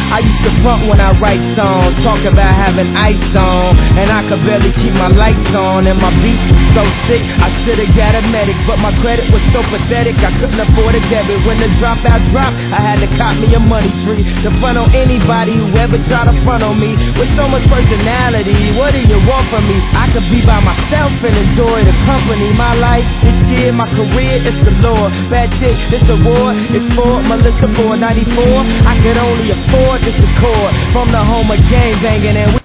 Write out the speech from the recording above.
I used to front when I write songs, talk about having ice on, and I could barely keep my lights on, and my beat was so sick, I should've got a medic, but my credit was so pathetic, I couldn't afford a debit. When the dropout dropped, I had to cop me a money tree to front on anybody who ever try to front on me. With so much personality, what do you want from me? I could be by myself and enjoy the company. My life is here, my career is the Lord. Bad chick, this award is for Melissa 494. I could only afford this record from the home of gang banging, and we